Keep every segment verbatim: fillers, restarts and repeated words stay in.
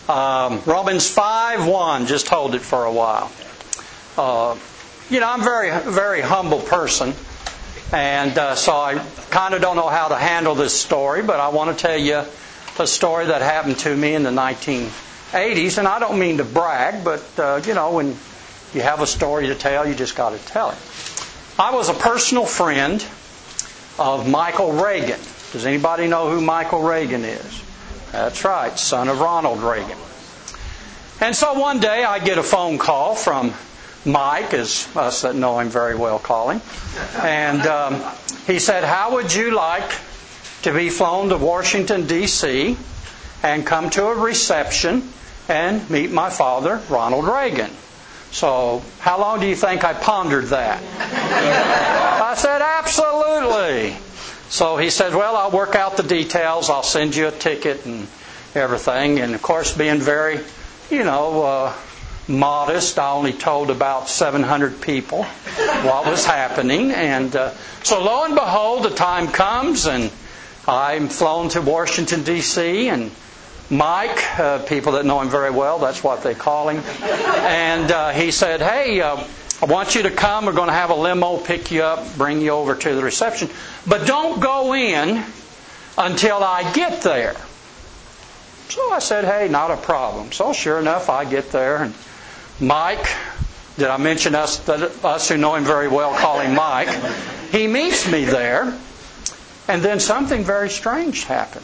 Um, Romans five one, just hold it for a while. Uh, you know, I'm a very, very humble person, and uh, so I kind of don't know how to handle this story, but I want to tell you a story that happened to me in the nineteen eighties, and I don't mean to brag, but, uh, you know, when you have a story to tell, you just got to tell it. I was a personal friend of Michael Reagan. Does anybody know who Michael Reagan is? That's right, son of Ronald Reagan. And so one day I get a phone call from Mike, as us that know him very well call him. And um, he said, how would you like to be flown to Washington, D C and come to a reception and meet my father, Ronald Reagan? So how long do you think I pondered that? I said, absolutely. So he said, well, I'll work out the details. I'll send you a ticket and everything. And, of course, being very, you know, uh, modest, I only told about seven hundred people what was happening. And uh, so, lo and behold, the time comes, and I'm flown to Washington, D C, and Mike, uh, people that know him very well, that's what they call him. And uh, he said, hey, uh, I want you to come. We're going to have a limo pick you up, bring you over to the reception. But don't go in until I get there. So I said, hey, not a problem. So sure enough, I get there. And Mike, did I mention us, that us who know him very well call him Mike? He meets me there. And then something very strange happened.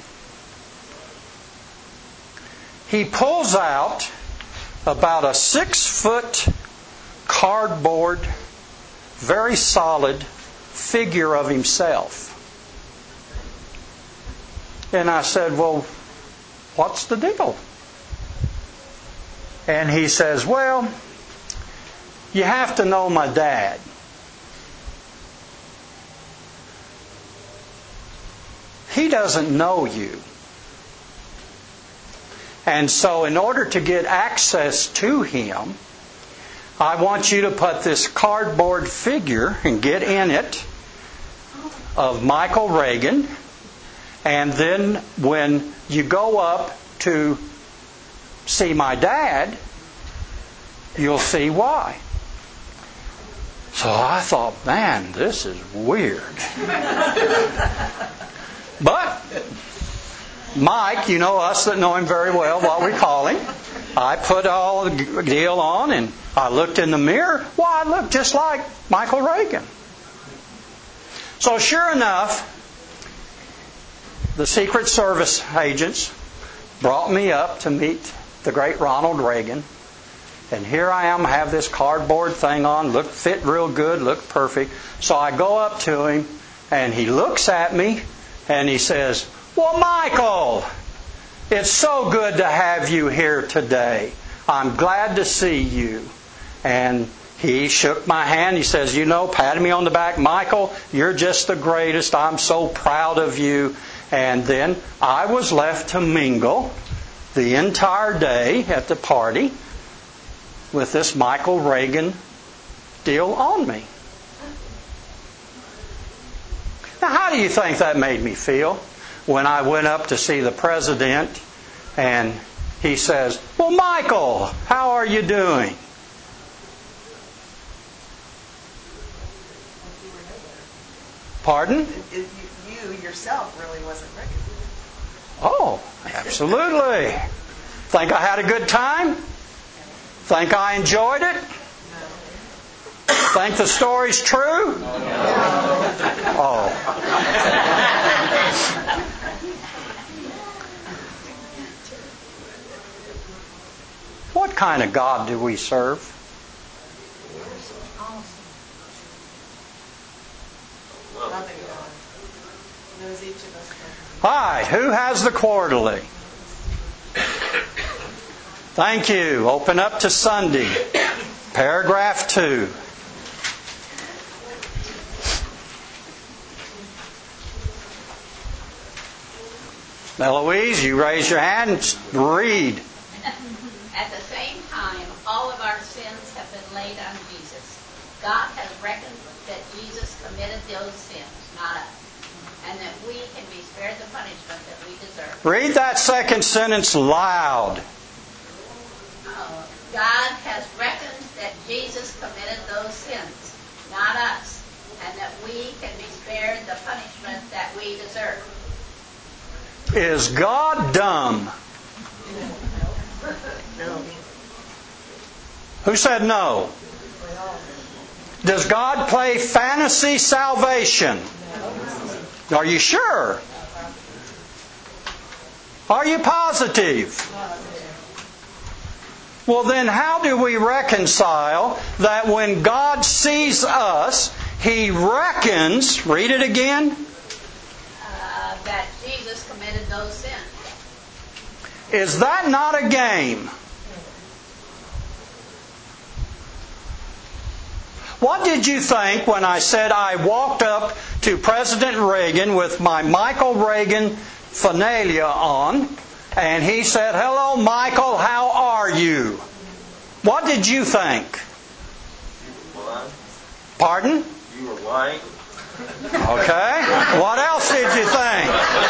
He pulls out about a six-foot cardboard, very solid figure of himself. And I said, well, what's the deal? And he says, well, you have to know my dad. He doesn't know you. And so in order to get access to him, I want you to put this cardboard figure and get in it of Michael Reagan. And then when you go up to see my dad, you'll see why. So I thought, man, this is weird. But Mike, you know us that know him very well, what we call him. I put all the deal on and I looked in the mirror. Well, I looked just like Michael Reagan. So sure enough, the Secret Service agents brought me up to meet the great Ronald Reagan. And here I am, have this cardboard thing on, look fit real good, look perfect. So I go up to him and he looks at me and he says, well, Michael, it's so good to have you here today. I'm glad to see you. And he shook my hand. He says, you know, patted me on the back. Michael, you're just the greatest. I'm so proud of you. And then I was left to mingle the entire day at the party with this Michael Reagan deal on me. Now, how do you think that made me feel when I went up to see the president and he says, well, Michael, how are you doing? Pardon? You yourself really wasn't ready. Oh, absolutely. Think I had a good time? Think I enjoyed it? Think the story's true? Oh. What kind of God do we serve? Hi, who has the quarterly? Thank you. Open up to Sunday, paragraph two. Eloise, you raise your hand and read. At the same time, all of our sins have been laid on Jesus. God has reckoned that Jesus committed those sins, not us, and that we can be spared the punishment that we deserve. Read that second sentence loud. uh, God has reckoned that Jesus committed those sins, not us, and that we can be spared the punishment that we deserve. Is God dumb? No. Who said no? Does God play fantasy salvation? Are you sure? Are you positive? Well, then how do we reconcile that when God sees us, He reckons, read it again, Uh, that Jesus committed those sins. is that not a game? What did you think when I said I walked up to President Reagan with my Michael Reagan finalia on, and he said, "Hello, Michael, how are you?" What did you think? You were lying. Pardon? You were lying. Okay. What else did you think?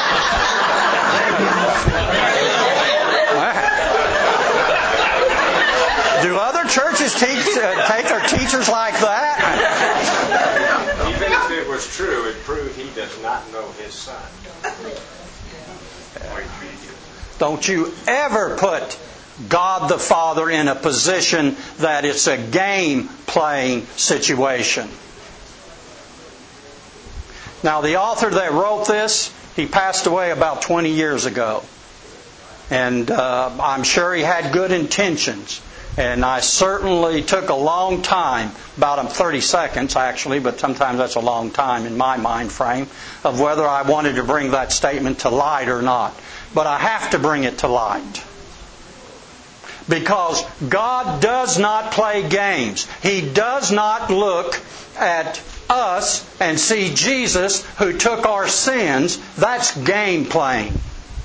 Do other churches teach, uh, take their teachers like that? Even if it was true, it proved he does not know his son. Don't you ever put God the Father in a position that it's a game-playing situation. Now, the author that wrote this, he passed away about twenty years ago. And uh, I'm sure he had good intentions. And I certainly took a long time, about thirty seconds actually, but sometimes that's a long time in my mind frame, of whether I wanted to bring that statement to light or not. But I have to bring it to light. Because God does not play games. He does not look at us and see Jesus who took our sins. That's game playing.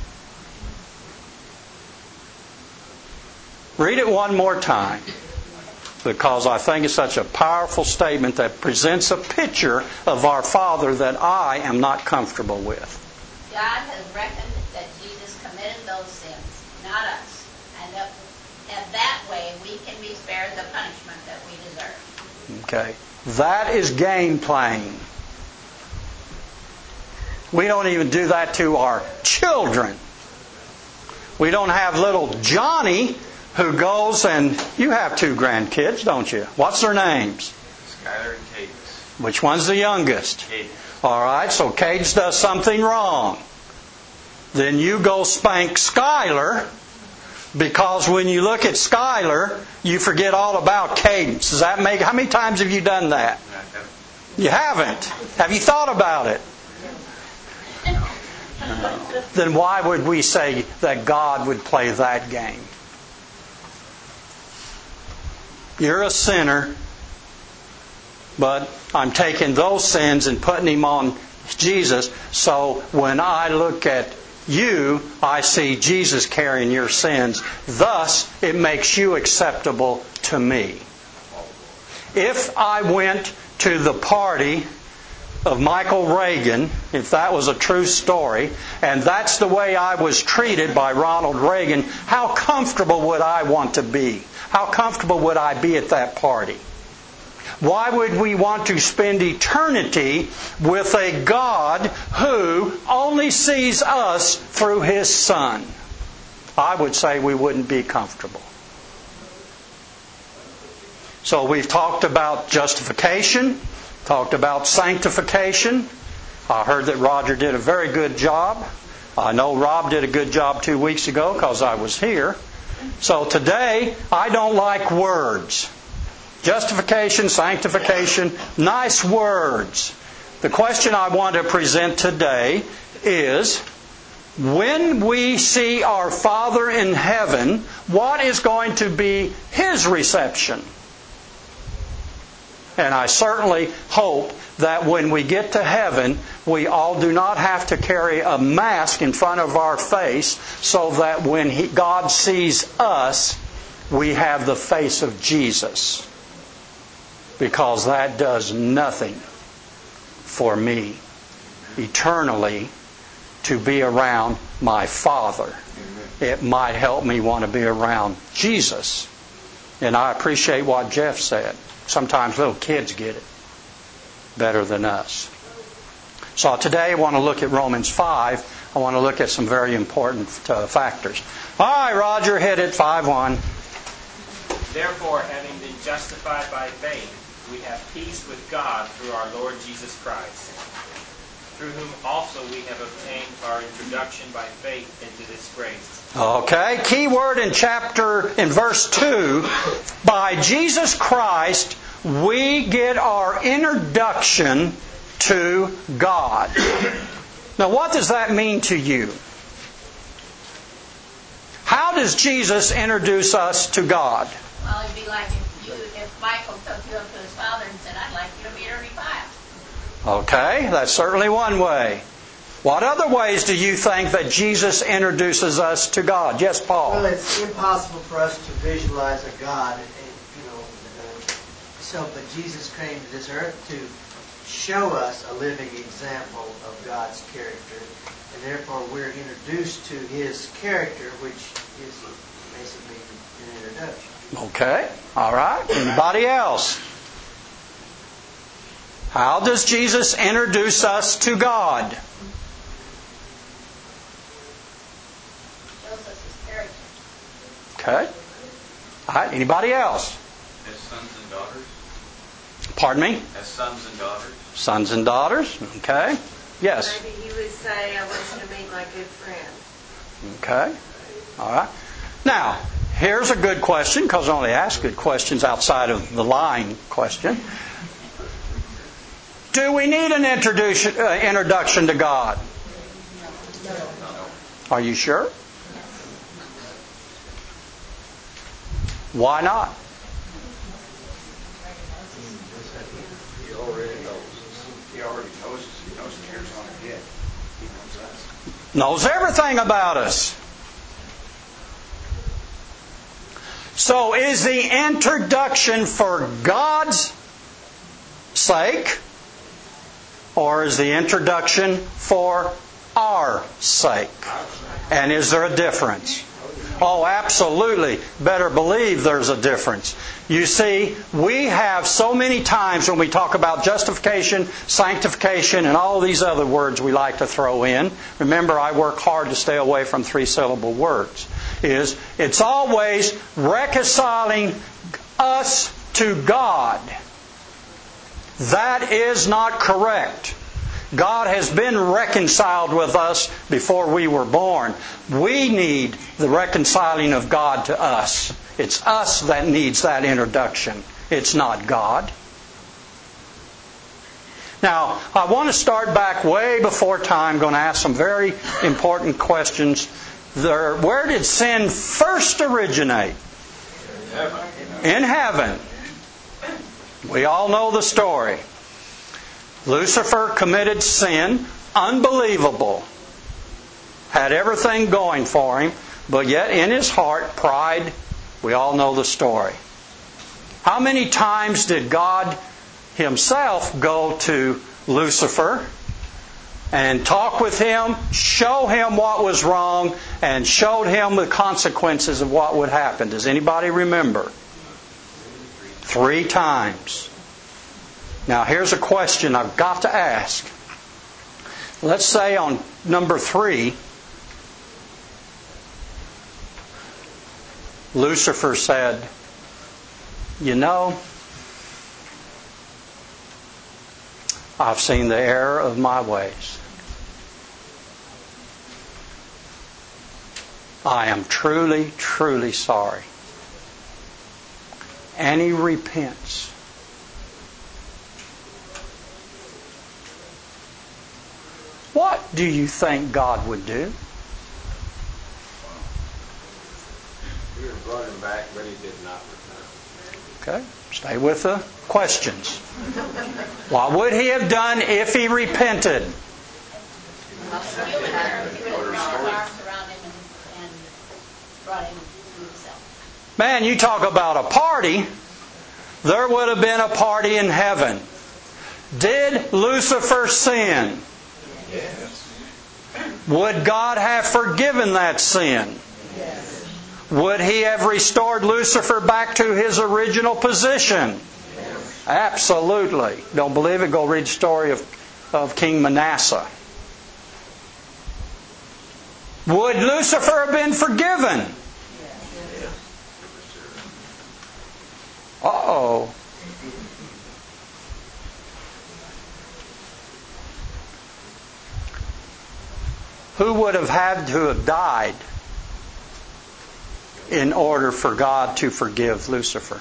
Read it one more time, because I think it's such a powerful statement that presents a picture of our Father that I am not comfortable with. God has reckoned that Jesus committed those sins, not us, and that, and that way we can be spared the punishment that we deserve. Okay. That is game playing. We don't even do that to our children. We don't have little Johnny who goes and... You have two grandkids, don't you? What's their names? Skylar and Cadence. Which one's the youngest? Cadence. All right, so Cadence does something wrong. Then you go spank Skylar, because when you look at Skylar, you forget all about Cadence. Does that make... How many times have you done that? You haven't. Have you thought about it? No. Then why would we say that God would play that game? You're a sinner, but I'm taking those sins and putting them on Jesus, so when I look at you, I see Jesus carrying your sins. Thus, it makes you acceptable to me. If I went to the party of Michael Reagan, if that was a true story, and that's the way I was treated by Ronald Reagan, how comfortable would I want to be? How comfortable would I be at that party? Why would we want to spend eternity with a God who only sees us through His Son? I would say we wouldn't be comfortable. So we've talked about justification, talked about sanctification. I heard that Roger did a very good job. I know Rob did a good job two weeks ago because I was here. So today, I don't like words. Justification, sanctification, nice words. The question I want to present today is, when we see our Father in heaven, what is going to be His reception? And I certainly hope that when we get to heaven, we all do not have to carry a mask in front of our face, so that when he, God sees us, we have the face of Jesus. Because that does nothing for me. Eternally, to be around my Father. It might help me want to be around Jesus. And I appreciate what Jeff said. Sometimes little kids get it better than us. So today I want to look at Romans five. I want to look at some very important uh, factors. All right, Roger, hit it, five one. Therefore, having been justified by faith, we have peace with God through our Lord Jesus Christ, through whom also we have obtained our introduction by faith into this grace. Okay, key word in chapter, in verse two, by Jesus Christ we get our introduction to God. Now what does that mean to you? How does Jesus introduce us to God? Well, it'd be like if you, if Michael took you up to his father and said, "I'd like you to meet Ernie Pyle." Okay, that's certainly one way. What other ways do you think that Jesus introduces us to God? Yes, Paul. Well, it's impossible for us to visualize a God, and, you know. Uh, so, but Jesus came to this earth to show us a living example of God's character, and therefore we're introduced to His character, which is basically an introduction. Okay, all right. Anybody else? How does Jesus introduce us to God? Shows us his character. Okay. All right. Anybody else? As sons and daughters. Pardon me? As sons and daughters. Sons and daughters. Okay. Yes. Maybe he would say, "I want you to meet my good friend." Okay. All right. Now, here's a good question, because I only ask good questions outside of the lying question. Do we need an introduction, uh, introduction to God? Are you sure? Why not? He already knows. He already knows us. He knows the hairs on our head. He knows us. Knows everything about us. So is the introduction for God's sake, or is the introduction for our sake? And is there a difference? Oh, absolutely. Better believe there's a difference. You see, we have so many times when we talk about justification, sanctification, and all these other words we like to throw in. Remember, I work hard to stay away from three-syllable words. Is it's always reconciling us to God. That is not correct. God has been reconciled with us before we were born. We need the reconciling of God to us. It's us that needs that introduction. It's not God. Now, I want to start back way before time. I'm going to ask some very important questions. There, where did sin first originate? In heaven. We all know the story. Lucifer committed sin, unbelievable. Had everything going for him, but yet in his heart, pride. We all know the story. How many times did God Himself go to Lucifer and talk with him, show him what was wrong, and showed him the consequences of what would happen? Does anybody remember? Three times. Now here's a question I've got to ask. Let's say on number three, Lucifer said, "You know, I've seen the error of my ways. I am truly, truly sorry." And he repents. What do you think God would do? He would have brought him back, but he did not repent. Okay, stay with the questions. What would he have done if he repented? He would have, he would have put his arms around him and, and brought him to himself. Man, you talk about a party. There would have been a party in heaven. Did Lucifer sin? Yes. Would God have forgiven that sin? Yes. Would He have restored Lucifer back to his original position? Yes. Absolutely. Don't believe it? Go read the story of, of King Manasseh. Would Lucifer have been forgiven? Yes. Uh-oh. Who would have had to have died in order for God to forgive Lucifer?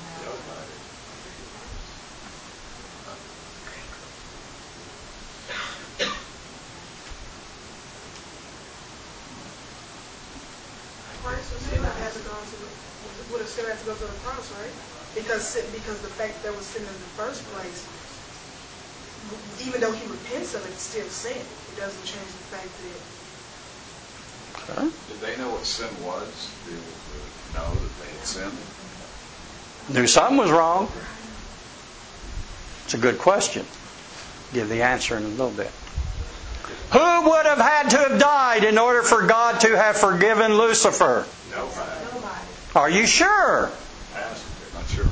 Christ would still have had to go to the, would have still had to go to the cross, right? Because sin- because the fact that there was sin in the first place, even though he repents of it, it's still sin. It doesn't change the fact that. Okay. Did they know what sin was? Did they know that they had sinned? Knew something was wrong. It's a good question. Give the answer in a little bit. Who would have had to have died in order for God to have forgiven Lucifer? Nobody. Nobody. Are you sure? Asked. Not sure.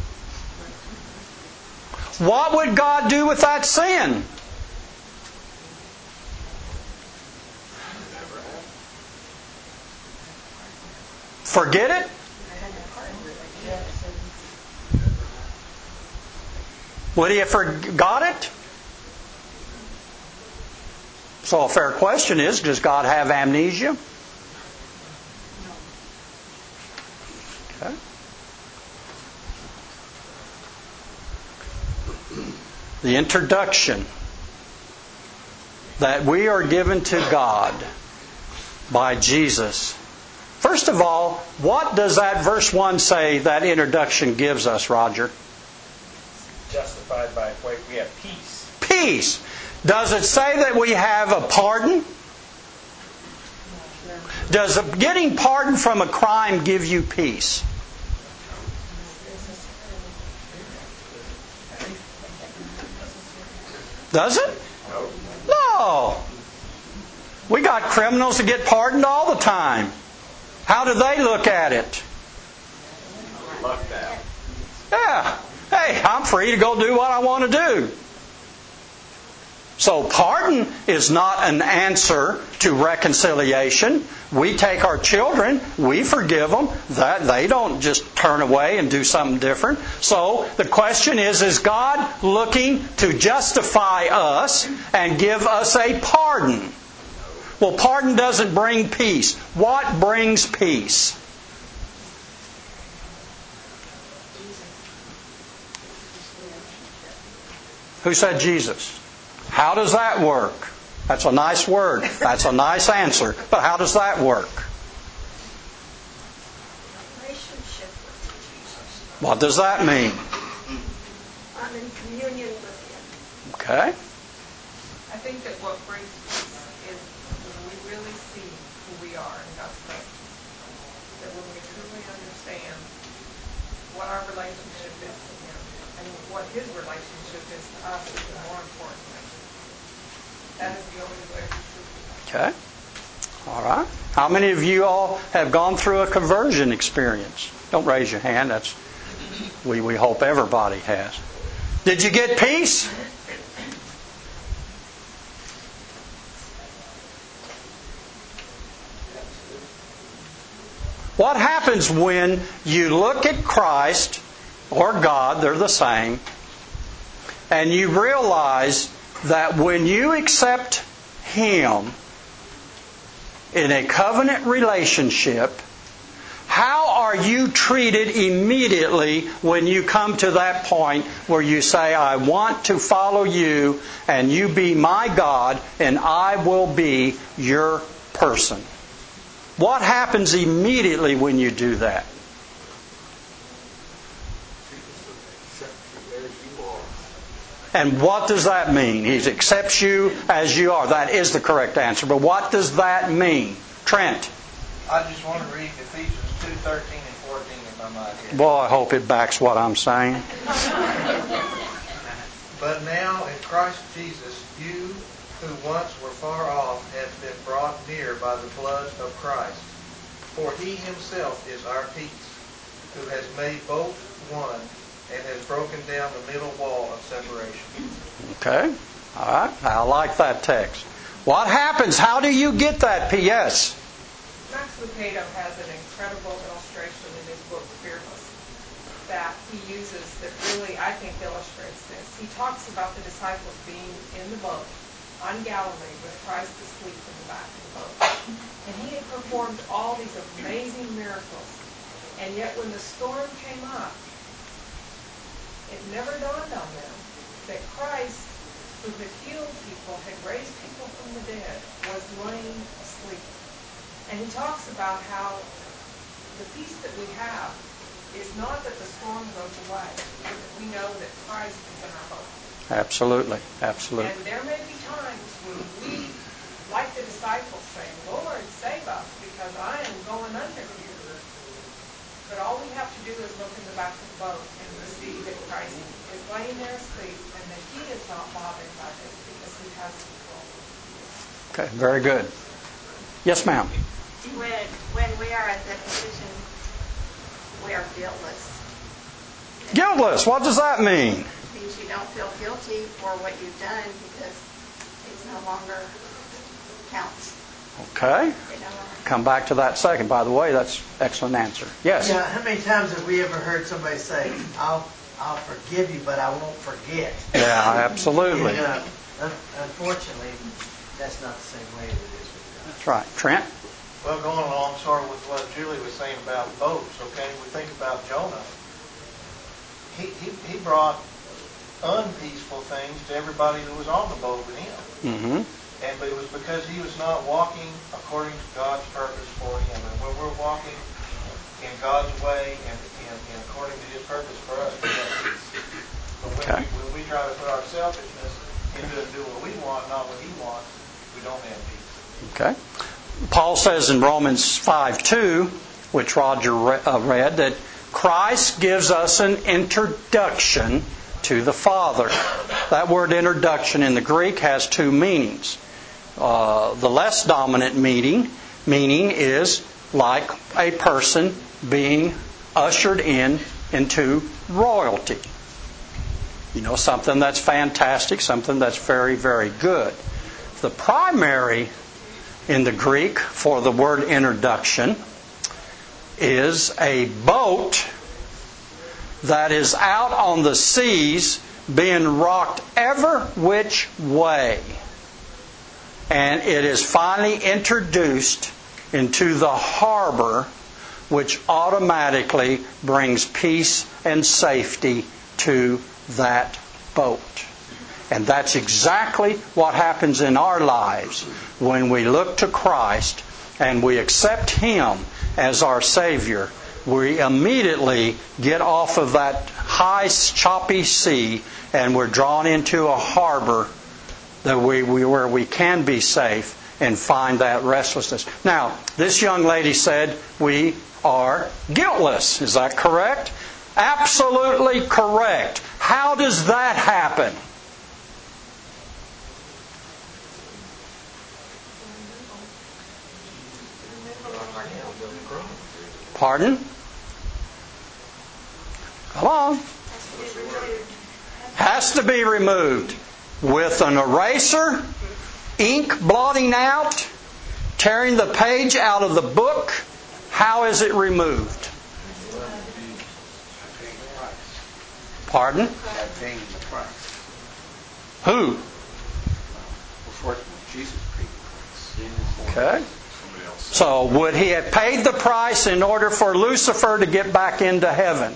What would God do with that sin? Never happened. Forget it? Would He have forgot it? So a fair question is, does God have amnesia? Okay. The introduction that we are given to God by Jesus. First of all, what does that verse one say that introduction gives us, Roger? Justified by, wait, we have peace. Peace. Does it say that we have a pardon? Does getting pardon from a crime give you peace? Does it? No. We got criminals that get pardoned all the time. How do they look at it? Lucked out. Yeah. Hey, I'm free to go do what I want to do. So pardon is not an answer to reconciliation. We take our children, we forgive them. That they don't just turn away and do something different. So the question is, is God looking to justify us and give us a pardon? Well, pardon doesn't bring peace. What brings peace? Who said Jesus? How does that work? That's a nice word. That's a nice answer. But how does that work? Relationship with Jesus. What does that mean? I'm in communion with Him. Okay. I think that what brings peace is when we really see who we are in God's presence. That when we truly understand what our relationship is to Him and what His relationship is to us, even more importantly. That is the only way we truly. Okay. All right. How many of you all have gone through a conversion experience? Don't raise your hand. That's we, we hope everybody has. Did you get peace? What happens when you look at Christ or God, they're the same, and you realize that when you accept Him in a covenant relationship, how are you treated immediately when you come to that point where you say, I want to follow you and you be my God and I will be your person? What happens immediately when you do that? And what does that mean? He accepts you as you are. That is the correct answer. But what does that mean? Trent. I just want to read Ephesians two thirteen and fourteen if I might here. Boy, I hope it backs what I'm saying. But now in Christ Jesus, you who once were far off have been brought near by the blood of Christ. For he himself is our peace, who has made both one and has broken down the middle wall of separation. Okay. All right. I like that text. What happens? How do you get that? P S Max Lucado has an incredible illustration in his book, Fearless, that he uses that really, I think, illustrates this. He talks about the disciples being in the boat on Galilee with Christ asleep in the back of the boat. And he had performed all these amazing miracles. And yet when the storm came up, it never dawned on them that Christ, who had healed people, had raised people from the dead, was laying asleep. And he talks about how the peace that we have is not that the storm goes away, but that we know that Christ is in our boat. Absolutely. Absolutely. And there may be times when we, like the disciples, say, Lord, save us, because I am going under here. But all we have to do is look in the back of the boat and we see that Christ is laying there asleep and that he is not bothered by this because he has control. Okay. Very good. Yes, ma'am. When, when we are at that position, we are guiltless. Guiltless. What does that mean? It means you don't feel guilty for what you've done because it no longer counts. Okay. It no longer Come back to that second. By the way, that's an excellent answer. Yes. Yeah, how many times have we ever heard somebody say, I'll I'll forgive you, but I won't forget? Yeah, absolutely. And, uh, un- unfortunately, that's not the same way it is with God. That's right. Trent? Well, going along sort of with what Julie was saying about boats, okay, we think about Jonah. He, he, he brought unpeaceful things to everybody who was on the boat with him. Mm-hmm. And but it was because he was not walking according to God's purpose for him. And when we're walking in God's way and, and, and according to his purpose for us, we have peace. But when, Okay. we, when we try to put our selfishness into and do what we want, not what he wants, we don't have peace. Okay. Paul says in Romans five two, which Roger re- uh, read, that Christ gives us an introduction to the Father. That word introduction in the Greek has two meanings. Uh, the less dominant meaning, meaning is like a person being ushered in into royalty. You know, something that's fantastic, something that's very, very good. The primary in the Greek for the word introduction is a boat that is out on the seas being rocked every which way. And it is finally introduced into the harbor, which automatically brings peace and safety to that boat. And that's exactly what happens in our lives when we look to Christ and we accept Him as our Savior. We immediately get off of that high, choppy sea and we're drawn into a harbor that we, we where we can be safe and find that restlessness. Now, this young lady said we are guiltless. Is that correct? Absolutely correct. How does that happen? Pardon? Come on. Has to be removed. With an eraser, ink blotting out, tearing the page out of the book. How is it removed? Pardon? Paying the price. Who? Jesus paid the price. Okay. So would he have paid the price in order for Lucifer to get back into heaven?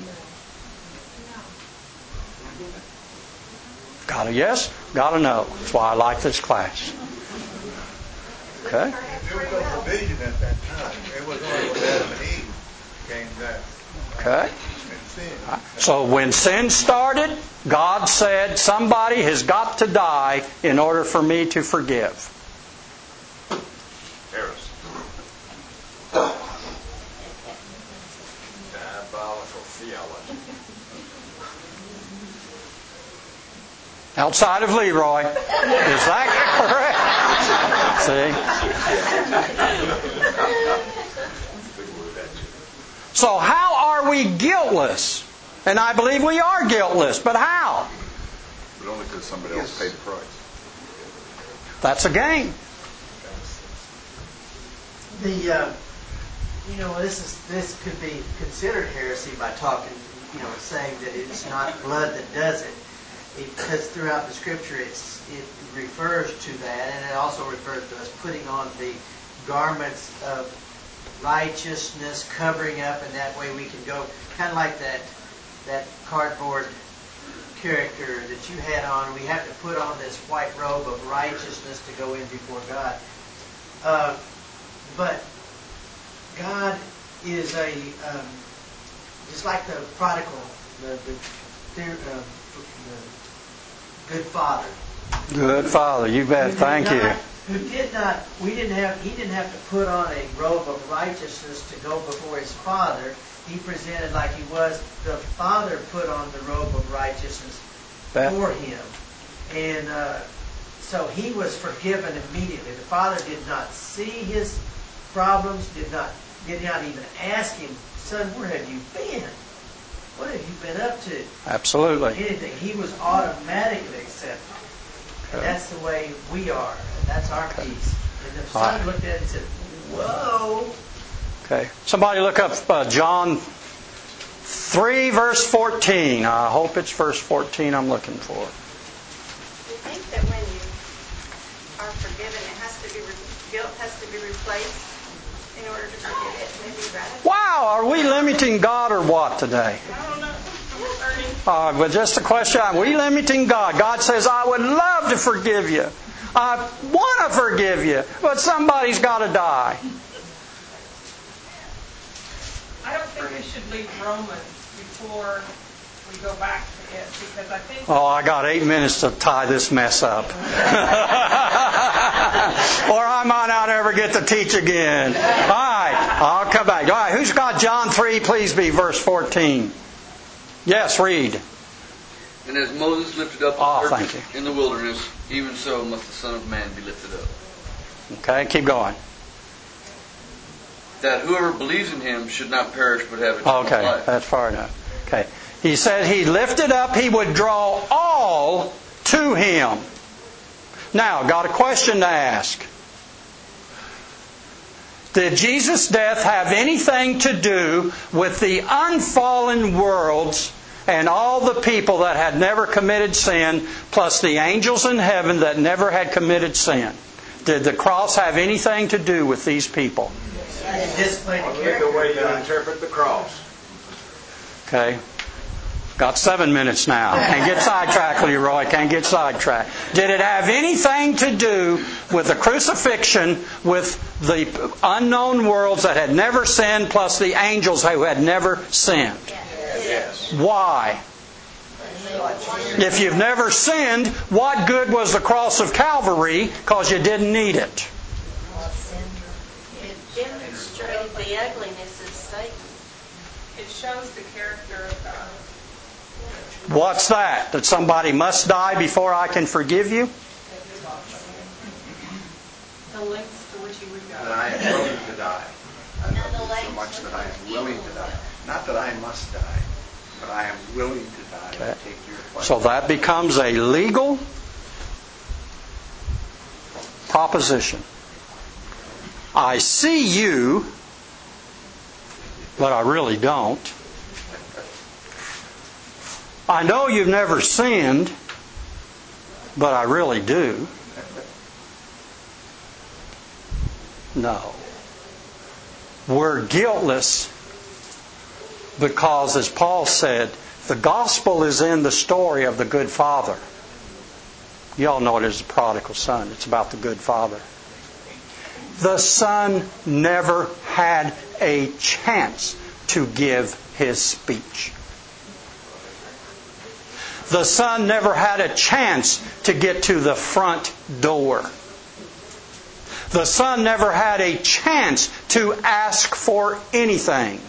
Got a yes? Got a no. That's why I like this class. Okay. There was no provision at that time. It was only when Adam and Eve came down. Okay. And sin. So when sin started, God said, somebody has got to die in order for me to forgive. Heresy. Diabolical theology. Outside of Leroy. Is that correct? See? So how are we guiltless? And I believe we are guiltless, but how? But only because somebody else paid the price. That's a gain. The uh, you know this is this could be considered heresy by talking, you know, saying that it's not blood that does it, because throughout the Scripture it's it refers to that, and it also refers to us putting on the garments of righteousness, covering up, and that way we can go kind of like that that cardboard character that you had on. We have to put on this white robe of righteousness to go in before God. Uh, but God is a um, just like the prodigal, the, the, uh, the good father. Good Father, you bet. Thank you. Who did not? We didn't have. He didn't have to put on a robe of righteousness to go before his father. He presented like he was. The Father put on the robe of righteousness That. for him, and uh, so he was forgiven immediately. The Father did not see his problems. Did not. Did not even ask him, "Son, where have you been? What have you been up to?" Absolutely. Anything. He was automatically accepted. And that's the way we are. And that's our peace. And the Son looked at it and said, "Whoa." Okay. Somebody look up uh, John three, verse fourteen. I hope it's verse fourteen I'm looking for. You think that when you are forgiven, it has to be re- guilt has to be replaced in order to forgive it? Maybe right? Wow, are we limiting God or what today? I don't know. Uh, but just a question, are we limiting God? God says, I would love to forgive you. I want to forgive you, but somebody's got to die. I don't think we should leave Romans before we go back to it, because I think... Oh, I got eight minutes to tie this mess up. Or I might not ever get to teach again. All right, I'll come back. All right, who's got John three? Please be verse fourteen. Yes, read. And as Moses lifted up the oh, serpent thank you. in the wilderness, even so must the Son of Man be lifted up. Okay, keep going. That whoever believes in him should not perish but have eternal okay, life. That's far enough. Okay. He said he lifted up, he would draw all to him. Now, got a question to ask. Did Jesus' death have anything to do with the unfallen worlds and all the people that had never committed sin, plus the angels in heaven that never had committed sin? Did the cross have anything to do with these people? Only the way you interpret the cross. Okay. Got seven minutes now. Can't get sidetracked, Leroy. Can't get sidetracked. Did it have anything to do with the crucifixion, with the unknown worlds that had never sinned, plus the angels who had never sinned? Yes. Why? If you've never sinned, what good was the cross of Calvary? Because you didn't need it. It demonstrated the ugliness of Satan. It shows the character of God. What's that? That somebody must die before I can forgive you? The lengths to which he would go. That I am willing to die. I love you so much that I am willing to die. Not that I must die, but I am willing to die Okay. to take your place. So that becomes a legal proposition. I see you, but I really don't. I know you've never sinned, but I really do. No. We're guiltless because, as Paul said, the gospel is in the story of the good father. You all know it as the prodigal son. It's about the good father. The son never had a chance to give his speech. The son never had a chance to get to the front door. The son never had a chance to ask for anything.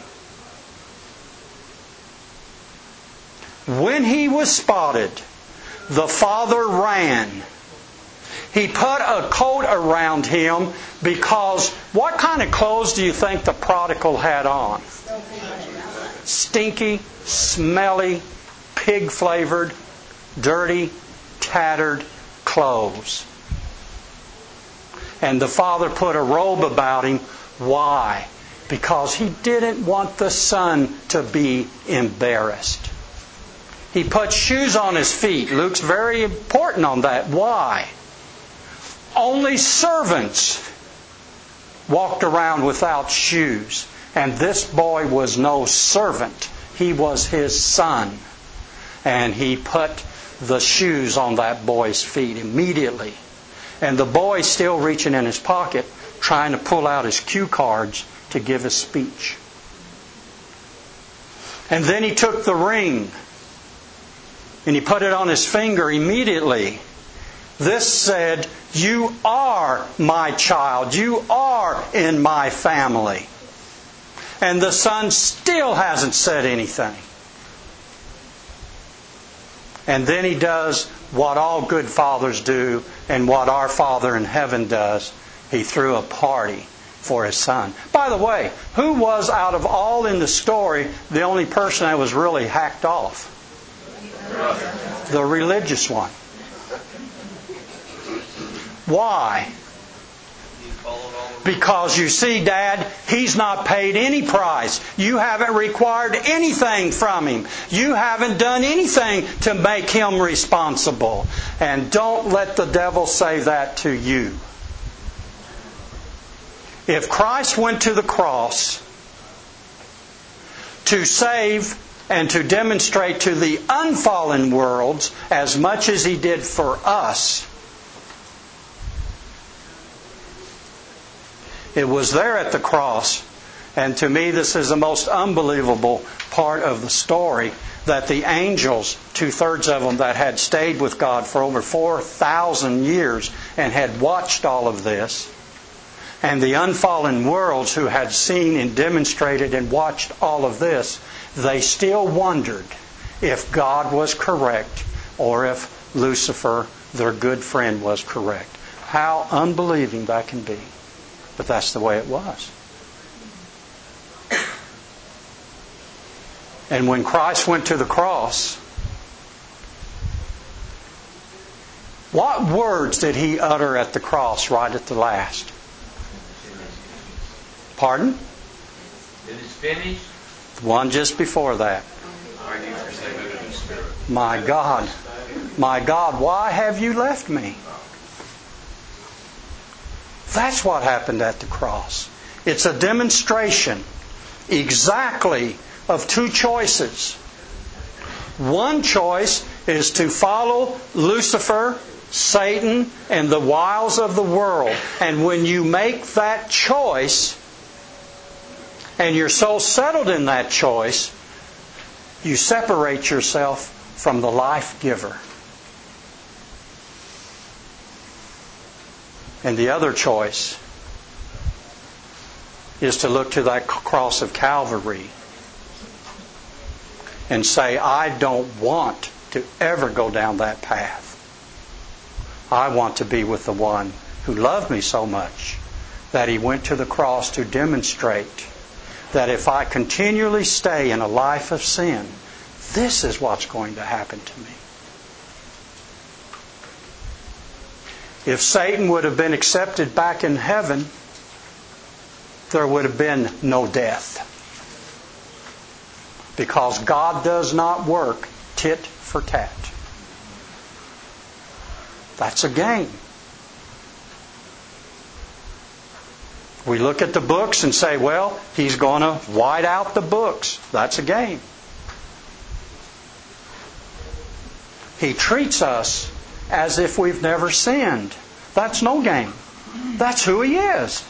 When he was spotted, the father ran. He put a coat around him because what kind of clothes do you think the prodigal had on? Stinky, smelly, pig-flavored, dirty, tattered clothes. And the father put a robe about him. Why? Because he didn't want the son to be embarrassed. He put shoes on his feet. Luke's very important on that. Why? Only servants walked around without shoes. And this boy was no servant. He was his son. And he put the shoes on that boy's feet immediately. And the boy's still reaching in his pocket, trying to pull out his cue cards to give a speech. And then he took the ring and he put it on his finger immediately. This said, "You are my child. You are in my family." And the son still hasn't said anything. And then he does what all good fathers do and what our Father in heaven does. He threw a party for his son. By the way, who was out of all in the story the only person that was really hacked off? The religious one. Why? Because you see, Dad, he's not paid any price. You haven't required anything from him. You haven't done anything to make him responsible. And don't let the devil say that to you. If Christ went to the cross to save and to demonstrate to the unfallen worlds as much as He did for us, it was there at the cross, and to me this is the most unbelievable part of the story, that the angels, two-thirds of them that had stayed with God for over four thousand years and had watched all of this, and the unfallen worlds who had seen and demonstrated and watched all of this, they still wondered if God was correct or if Lucifer, their good friend, was correct. How unbelieving that can be. But that's the way it was. And when Christ went to the cross, what words did He utter at the cross right at the last? Pardon? It is finished. The one just before that. My God, my God, why have you left me? That's what happened at the cross. It's a demonstration exactly of two choices. One choice is to follow Lucifer, Satan, and the wiles of the world. And when you make that choice, and you're so settled in that choice, you separate yourself from the life giver. And the other choice is to look to that cross of Calvary and say, I don't want to ever go down that path. I want to be with the one who loved me so much that He went to the cross to demonstrate that if I continually stay in a life of sin, this is what's going to happen to me. If Satan would have been accepted back in heaven, there would have been no death. Because God does not work tit for tat. That's a game. We look at the books and say, well, He's going to white out the books. That's a game. He treats us as if we've never sinned. That's no game. That's who He is.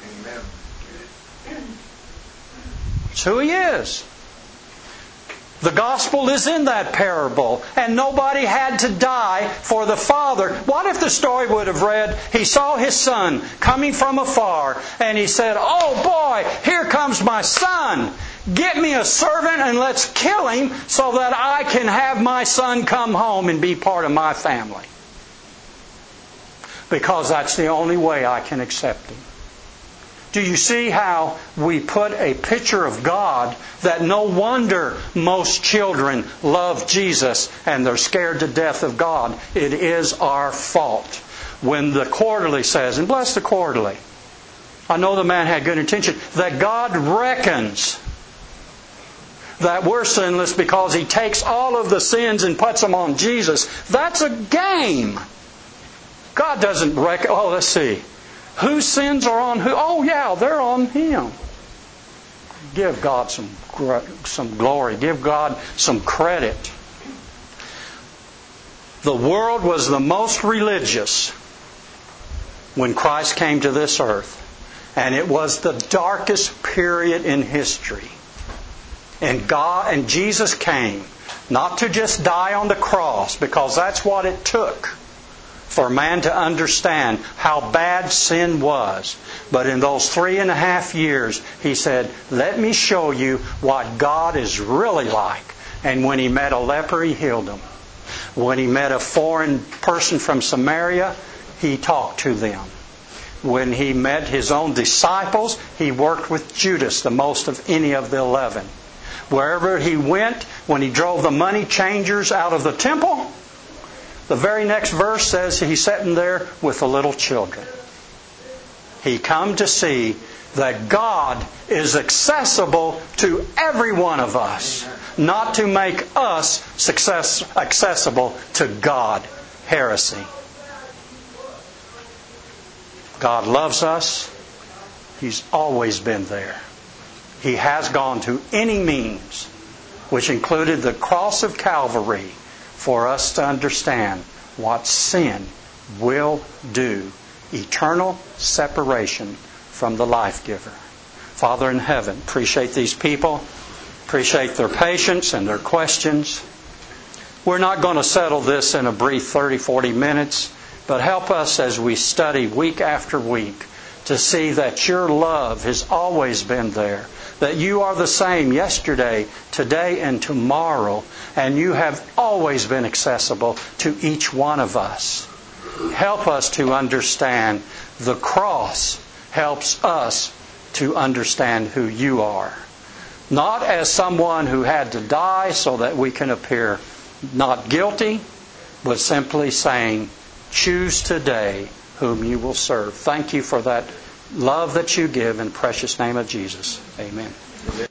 It's who He is. The gospel is in that parable, and nobody had to die for the Father. What if the story would have read, He saw His Son coming from afar, and He said, oh boy, here comes my son. Get me a servant and let's kill him so that I can have my son come home and be part of my family. because that's the only way I can accept Him. Do you see how we put a picture of God that no wonder most children love Jesus and they're scared to death of God? It is our fault. When the Quarterly says, and bless the Quarterly, I know the man had good intention, that God reckons that we're sinless because He takes all of the sins and puts them on Jesus. That's a game. God doesn't reckon. Oh, let's see. Whose sins are on who? Oh, yeah, they're on Him. Give God some some glory. Give God some credit. The world was the most religious when Christ came to this earth. And it was the darkest period in history. And God and Jesus came not to just die on the cross, because that's what it took for man to understand how bad sin was. But in those three and a half years, He said, let me show you what God is really like. And when He met a leper, He healed him. When He met a foreign person from Samaria, He talked to them. When He met His own disciples, He worked with Judas, the most of any of the eleven. Wherever He went, when He drove the money changers out of the temple, the very next verse says He's sitting there with the little children. He come to see that God is accessible to every one of us, not to make us success, accessible to God. Heresy. God loves us. He's always been there. He has gone to any means, which included the cross of Calvary, for us to understand what sin will do. Eternal separation from the life giver. Father in heaven, appreciate these people. Appreciate their patience and their questions. We're not going to settle this in a brief thirty, forty minutes, but help us as we study week after week to see that Your love has always been there. That You are the same yesterday, today, and tomorrow. And You have always been accessible to each one of us. Help us to understand the cross helps us to understand who You are. Not as someone who had to die so that we can appear not guilty, but simply saying, choose today whom you will serve. Thank You for that love that You give in the precious name of Jesus. Amen.